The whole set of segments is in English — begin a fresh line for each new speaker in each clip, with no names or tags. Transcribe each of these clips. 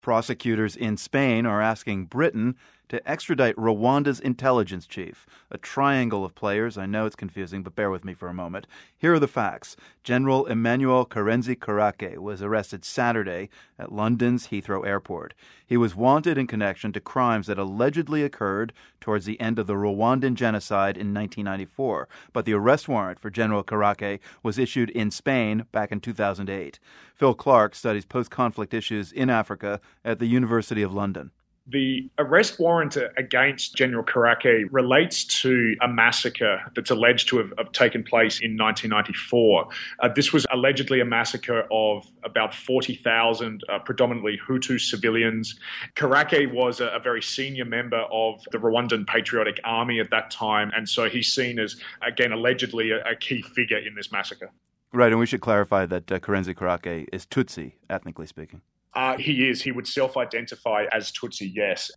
Prosecutors in Spain are asking Britain to extradite Rwanda's intelligence chief. A triangle of players. I know it's confusing, but bear with me for a moment. Here are the facts. General Emmanuel Karenzi Karake was arrested Saturday at London's Heathrow Airport. He was wanted in connection to crimes that allegedly occurred towards the end of the Rwandan genocide in 1994. But the arrest warrant for General Karake was issued in Spain back in 2008. Phil Clark studies post-conflict issues in Africa at the University of London.
The arrest warrant against General Karake relates to a massacre that's alleged to have taken place in 1994. This was allegedly a massacre of about 40,000 predominantly Hutu civilians. Karake was a very senior member of the Rwandan Patriotic Army at that time, and so he's seen as, again, allegedly a key figure in this massacre.
Right, and we should clarify that Karenzi Karake is Tutsi, ethnically speaking.
He is. He would self-identify as Tutsi, yes.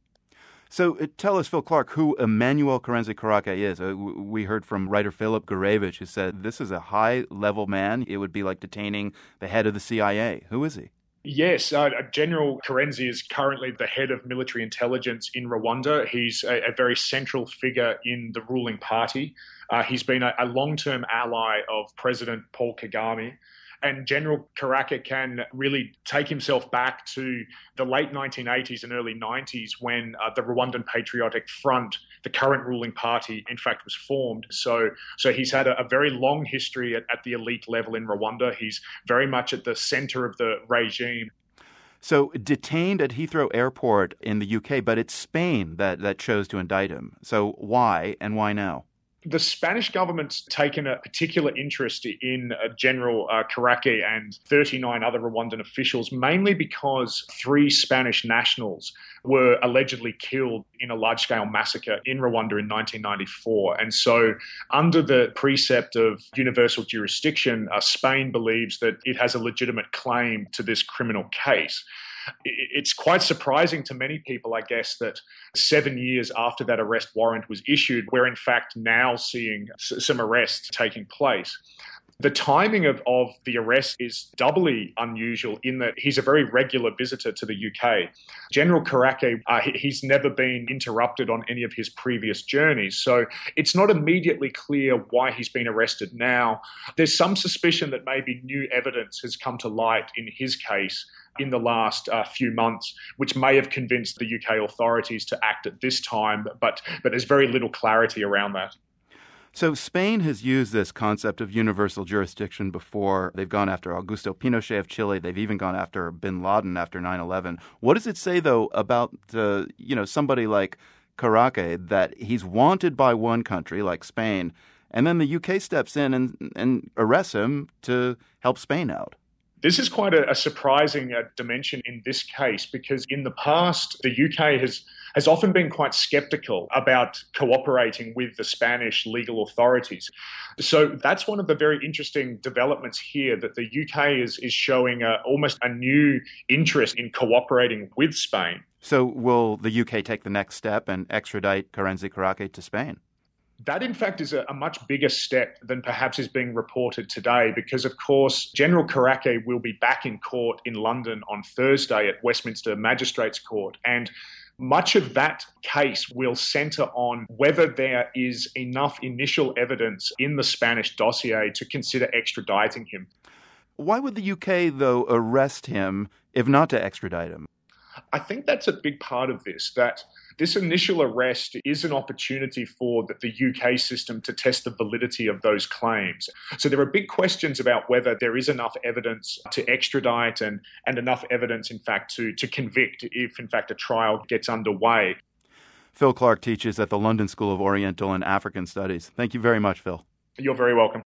So tell us, Phil Clark, who Emmanuel Karenzi Karake is. We heard from writer Philip Gurevich, who said this is a high-level man. It would be like detaining the head of the CIA. Who is he?
Yes, General Karenzi is currently the head of military intelligence in Rwanda. He's a very central figure in the ruling party. He's been a long-term ally of President Paul Kagame. And General Karake can really take himself back to the late 1980s and early 90s when the Rwandan Patriotic Front, the current ruling party, in fact, was formed. So he's had a very long history at the elite level in Rwanda. He's very much at the center of the regime.
So detained at Heathrow Airport in the UK, but it's Spain that chose to indict him. So why and why now?
The Spanish government's taken a particular interest in General Karake and 39 other Rwandan officials, mainly because 3 Spanish nationals were allegedly killed in a large-scale massacre in Rwanda in 1994. And so under the precept of universal jurisdiction, Spain believes that it has a legitimate claim to this criminal case. It's quite surprising to many people, I guess, that 7 years after that arrest warrant was issued, we're in fact now seeing some arrests taking place. The timing of the arrest is doubly unusual in that he's a very regular visitor to the UK. General Karake, he's never been interrupted on any of his previous journeys, so it's not immediately clear why he's been arrested now. There's some suspicion that maybe new evidence has come to light in his case in the last few months, which may have convinced the UK authorities to act at this time, but there's very little clarity around that.
So Spain has used this concept of universal jurisdiction before. They've gone after Augusto Pinochet of Chile. They've even gone after bin Laden after 9/11. What does it say, though, about somebody like Karake, that he's wanted by one country, like Spain, and then the UK steps in and arrests him to help Spain out?
This is quite a surprising dimension in this case, because in the past, the UK has often been quite skeptical about cooperating with the Spanish legal authorities. So that's one of the very interesting developments here, that the UK is showing almost a new interest in cooperating with Spain.
So will the UK take the next step and extradite Karenzi Karake to Spain?
That, in fact, is a much bigger step than perhaps is being reported today because, of course, General Karake will be back in court in London on Thursday at Westminster Magistrates Court, and much of that case will centre on whether there is enough initial evidence in the Spanish dossier to consider extraditing him.
Why would the UK, though, arrest him if not to extradite him?
I think that's a big part of this, that this initial arrest is an opportunity for the UK system to test the validity of those claims. So there are big questions about whether there is enough evidence to extradite and enough evidence, in fact, to convict if, in fact, a trial gets underway.
Phil Clark teaches at the London School of Oriental and African Studies. Thank you very much, Phil.
You're very welcome.